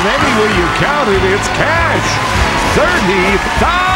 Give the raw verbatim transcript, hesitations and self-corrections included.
any way you count it, it's cash. thirty thousand